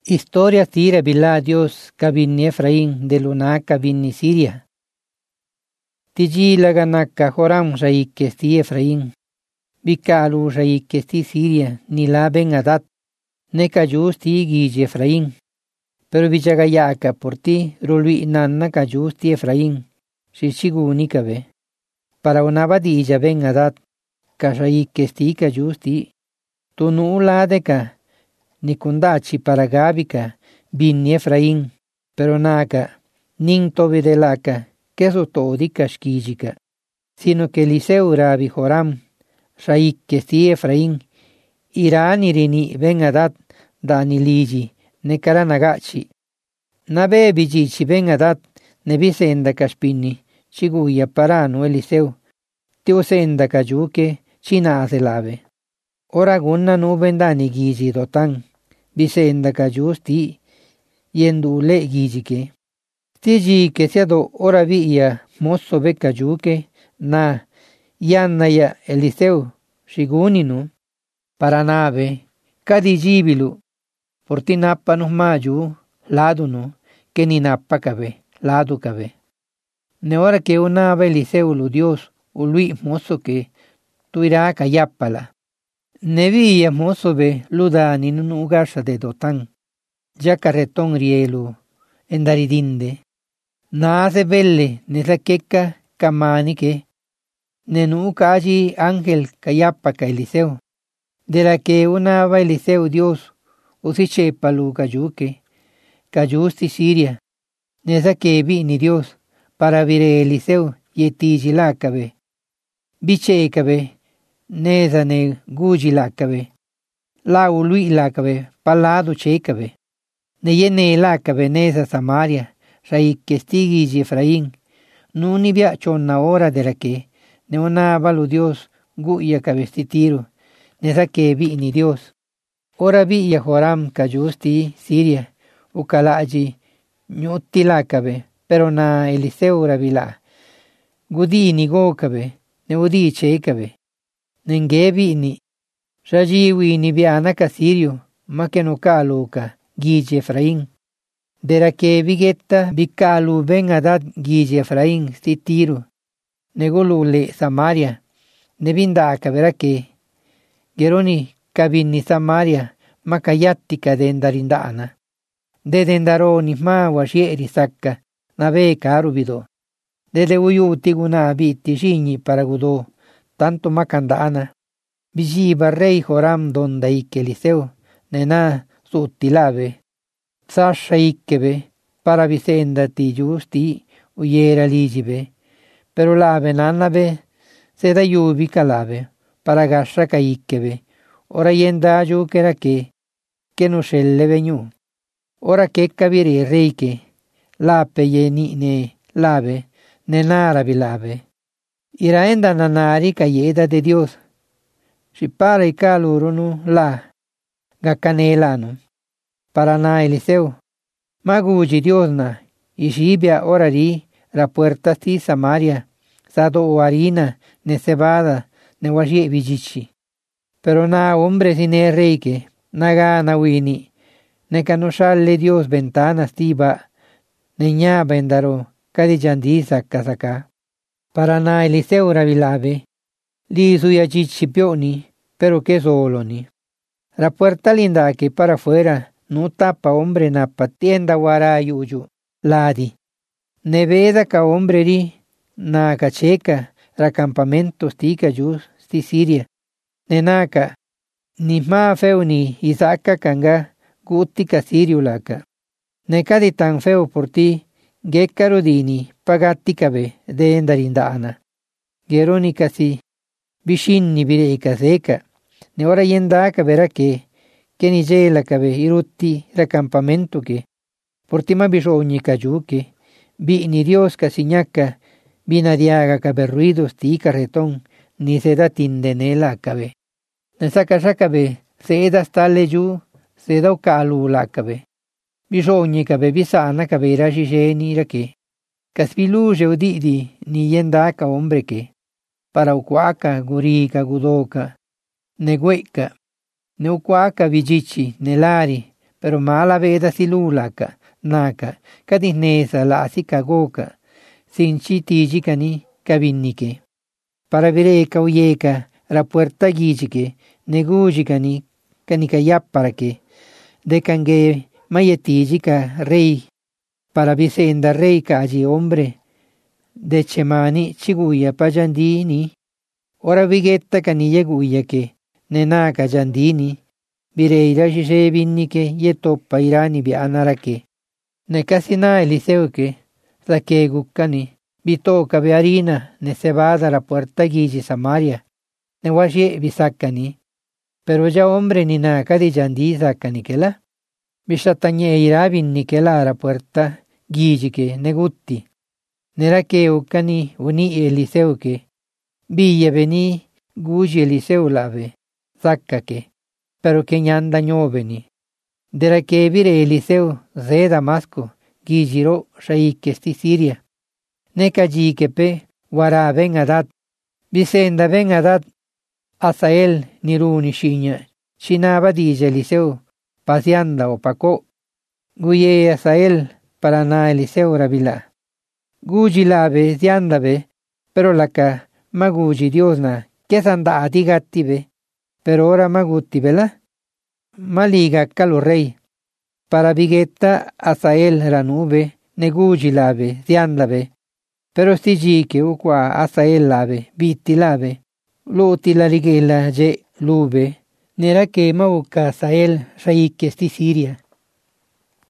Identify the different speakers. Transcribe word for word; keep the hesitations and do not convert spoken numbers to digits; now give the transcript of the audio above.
Speaker 1: Historia tira bila Dios kabini Efraín de luna kabini Siria. Tiji laganaka Joram raikesti Efraín. Bikalu raikesti Siria ni la ben Adad. Neka justi giji Efraín. Pero vichagayaka por ti rulwi nanna ka justi Efraín. Shichiguni kabe. Para una badilla ben Adad. Ka raikesti ka justi. Tunu la deka. Ni kundachi para gabika bini Efraín, pero naka, nin tobidelaka, queso todika shkijika, sino que Eliseo rabi Joram, raik kesti Efraín, irán irini ben Adad, dani liji, ne karanagachi. Nabe bijichi ben Adad, ne bisenda kashpini, chiguya parano Eliseo, tio senda kajuke, china azelave. Ora gunna no bendani giji dotan. Bisenda ka justi yendu le gijike. Tiji que seado ora via mosso beka juke na yanna ya Eliseo shiguninu para nave kadijibilu porti nappa no maju lado no que ni nappa cabe lado cabe. Ne ora que una Eliseo lu Dios ului mosso que tu irá kayapala. Nevia mozo be ludani nun ugarsa de dotan. Ya carretón rielu endaridinde. Nace belle nesa keka kamani que. Nenu kaji ángel kayapa ka Eliseo. De la que una va Eliseo Dios usiche palu kayuke. Kayusti Siria. Nesa que vi ni Dios para vire Eliseo yetiji lakabe. Biche kabe. Neza ne guji lakabe. La ului lakabe, palado chekabe. Ne yene lakabe neza Samaria, raik kestigi Efraín. Nuni bia chonna hora de la que, ne una balu Dios, guya cabestitiro, neza que vi ni Dios. Ora vi ya Joram kayusti Siria, ukalaji, nyuti lakabe, pero na Eliseo rabila. Gudi ni gokabe, ne udi chekabe. Nengebi ni rajiwi ni biana ka Sirio, ma que no kaluka, giji Efraín. De la que vigetta bikalu ben Adad giji Efraín stitiro. Negolule Samaria, nebindaka vera que geroni kabini Samaria, ma kayatika dendarindana. De dendaroni ma washieri sakka, nave karubido. De de uyuti guna biti shini para gudo. Tanto macandana, Bijiba rey Joram donde ike Eliseo, nena sutilave, Sasha ikebe, para visenda ti justi, uyera lijibe, pero lave nanabe, se da yubi calave, para gasha ka ikebe, ora yenda yukera que, que no shelle venyu, ora que kabiri reike, lape yeni ne lave, nenara bilave. Iraenda nanari kayeda de Dios. Si para y calurunu la gacanelano. Para na Eliseo. Maguji Dios na. Y shibia orari la puerta ti Samaria. Sado o harina ne cebada ne washi vijichi. Pero na hombre sin reike. Na gana wini. Ne canoshalle Dios ventanas tiba. Ne ña vendaro. Kadijandisa kasaka. Para na Eliseo rabilave, li suya chichipioni, pero que solo ni. La puerta linda que para afuera, no tapa hombre na patienda guarayuyu, ladi. Neveda ka hombre ri, na cacheca, ra campamentos tika yus, sti Siria. Nenaka, ni ma feo ni Isaka kanga, gutika Sirio laka. Neka di tan feo por ti, Gekarodini pagatikabe de endarindana. Geronika si bishinni bireka seka. Ne ora yendaka vera que que ni jela kabe irutti racampamento que portima bisogni kayuke bi ni Dios kasiñaka binadiaga kabe ruidos ti carretón ni seda tindenela kabe. Ne saka sakabe seda stalle yu seda ukalu la kabe. Bisogni kabe bisana kabe rajijeni rake. Kaspiluje udidi ni yendaka hombre que. Para ukwaka gurika gudoka. Negueka. Neukwaka vijichi nelari. pero mala veda si lulaka, naka, kadinesa la asika goka, sinchi tijikani kabinnike. Para vireka uyeka, la puerta gijike, negujikani, kanikayapparake, dekange mayetijika rey, para visenda rey kaji hombre, de chemani chiguya pajandini, ora vigetta kaniyeguya ke, nenaka jandini, vireira shishe binnike yetoppa irani bi anarake. Ne casina Eliseo que, saque gucani, bitoca be harina, ne cebada la puerta guiji Samaria, ne washe bisacani, pero ya hombre ni naka di jandi sacani que la, bishatanye ira binnike la la puerta guiji que negutti, nera que ucani uni Eliseo que, villa veni guji Eliseo lave, sacca que, pero que ñanda ñoveni. Dera que vire Eliseo ze Damasco, gijiro shaikesti Siria. Neka jikepe wara ben Adad, visenda ben Adad, Asael niruni shiña, shinaba dije Eliseo, pasianda opako. Guye Asael para na Eliseo rabila. Guji lave diandabe, pero laka maguji diosna, que sanda adigatibe, pero ora maguti vela. Maliga calo rey, para vigetta Asael ranube, neguji lave, diandabe, pero stigi que uqua Asael lave, bitti lave, luti la ligela je lube, nera que mauca Asael raike sti Siria.